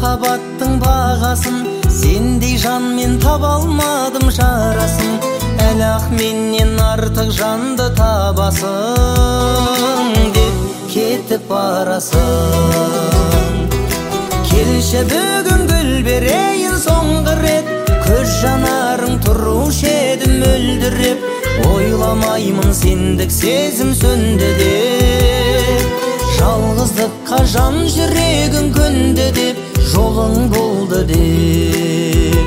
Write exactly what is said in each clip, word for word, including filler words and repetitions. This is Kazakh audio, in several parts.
махаббаттың бағасын, сендей жанмен таба алмадым жарасын. Әлі-ақ менен артық жанды табасың деп кетіп барасың. Келші бүгін гүл берейін соңғы рет, көз жанарың тұрушы еді мөлдіреп. Ойламаймын сендік сезім сөнді деп, жалғыздыққа жан жүрегің көнді деп, жолың болды деп.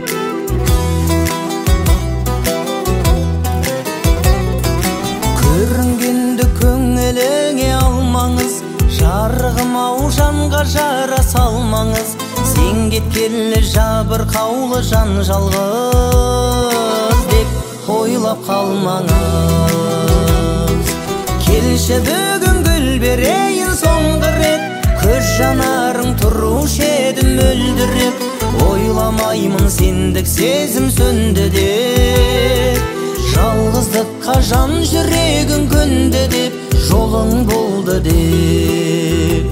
Көрінгенді көңіліңе алмаңыз, жарығым-ау жанға жара салмаңыз. Сен кеткелі жабырқаулы жан жалғыз деп ойлап қалмаңыз. Келші бүгін гүл берейін соңғы рет, көз жанарың тұрушы еді мөлдіреп. Ойламаймын сендік сезім сөнді деп, жалғыздыққа жан жүрегің көнді деп, жолың болды деп.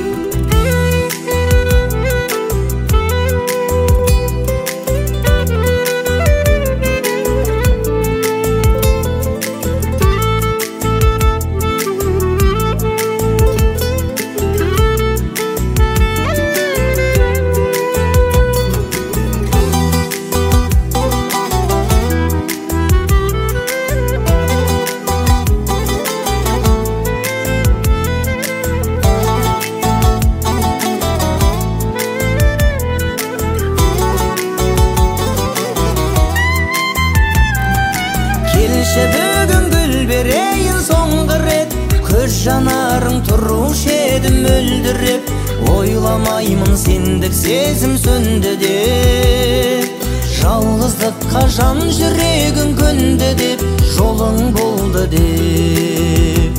Келші бүгін гүл берейін соңғы рет, көз жанарың тұрушы еді мөлдіреп. Ойламаймын сендік сезім сөнді деп, жалғыздыққа жан жүрегің көнді деп, жолың болды деп.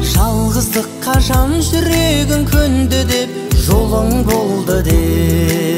Жалғыздыққа жан жүрегің көнді деп, жолың болды деп.